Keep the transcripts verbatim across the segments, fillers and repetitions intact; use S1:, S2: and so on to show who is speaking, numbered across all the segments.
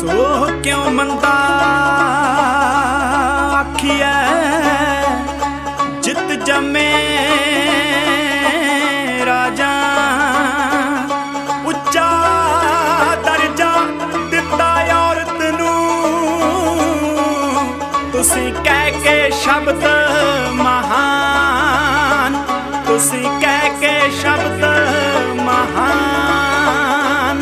S1: सो क्यों मंदा आखिए जित जमे राजा उच्चा दर्जा दिता औरत नूं तुसी कह के शब्द महान तुसी कह के शब्द महान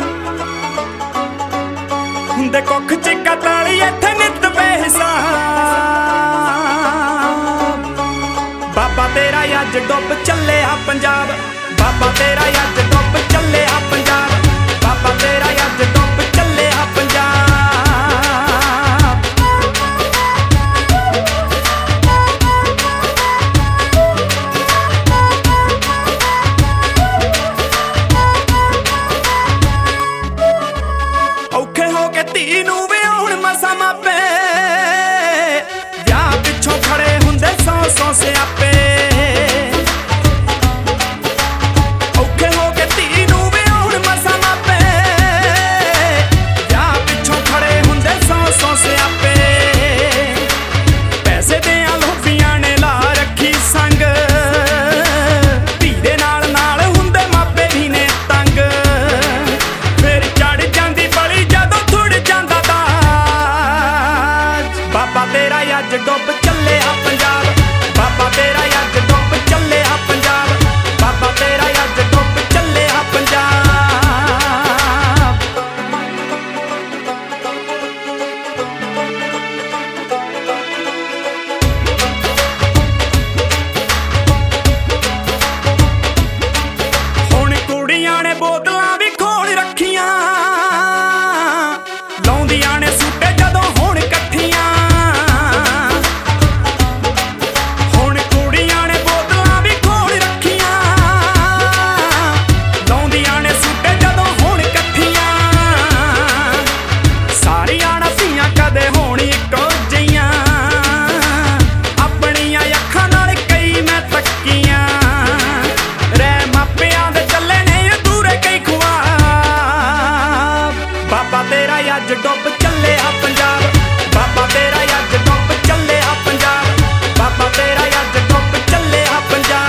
S1: हुंदे कुख च कताली इत्थे नित बेहिसाब बाबा तेरा अज डुब चले आ पंजाब बाबा तेरा अज डुब चले आ पंजाब बाबा तेरा अज डुब चले आ पंजाब औखे हो के धी नूं विआउण मसा मापे विआह पिछों खड़े हुंदे सौ सौ सियापे औखे हो के धी नूं विआउण मसा मापे विआह पिछों खड़े हुंदे सौ सौ सियापे पैसे दियां लोभियां ने ला रखी संग धी दे नाल नाल हुंदे मापे भी ने तंग फिर चढ़ जांदी बली जदों थुड़ जांदा दाज बाबा तेरा अज डुब चले आ पंजाब बाबा तेरा अज डुब चले आ पंजाब बाबा तेरा अज डुब चले आ पंजाब हुण कुड़ियां ने बोतलां भी खोल रखियां लाउंदियां ने सूटे जदों होण इकट्ठियां हुण कुड़ियां ने बोतलां भी खोल रखियां लाउंदियां ने सूटे जदों होण इकट्ठियां सारियां ना धीआं कदे होण इक्को जिहियां अपणियां अखां नाल कई मैं तक्कियां रह मापियां दे चले ने अधूरे कई ख्वाब बाबा तेरा अज डुब चले आ पंजाब बाबा तेरा अज डुब चले आ पंजाब बाबा तेरा अज डुब चले आ पंजाब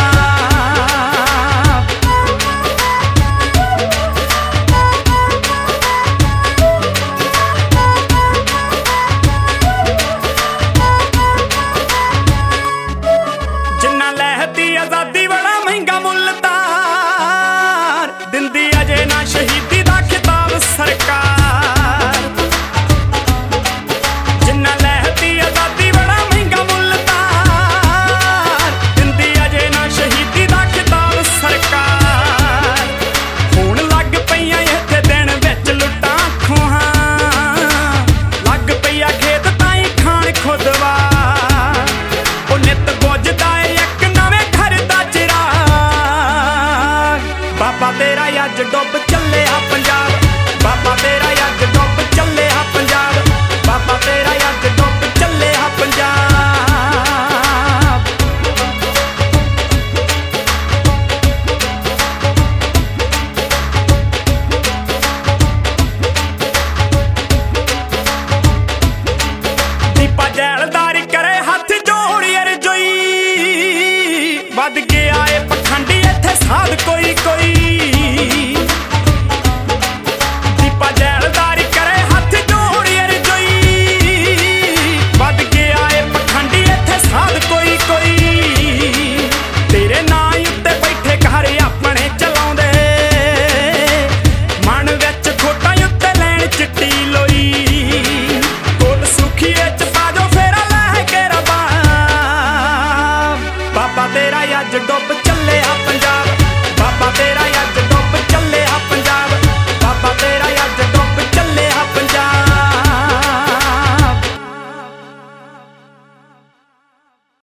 S1: जिन्ना लहती आजादी बड़ा महंगा मुल तार दिंदी अजे ना शहीदी दा खिताब सरकार जिन्ना लहती आजादी बड़ा महंगा मुल तार दिंदी अजे ना शहीदी दा खिताब सरकार हुण लग पईयां इत्थे दिन विच लुट्टां खोहां लग पईया खेत ताईं खाण खुदवा ओ नित बुझदा ए इक नवें घर दा चिराग बाबा तेरा अज डुब चले आ पंजाब बाबा तेरा अज डुब चले आ पंजाब बाबा तेरा अज डुब चले आ पंजाब दीपा जैलदारी करे हथ जोड़िए रजोई वध गया ए पखंडी इत्थे साध कोई कोई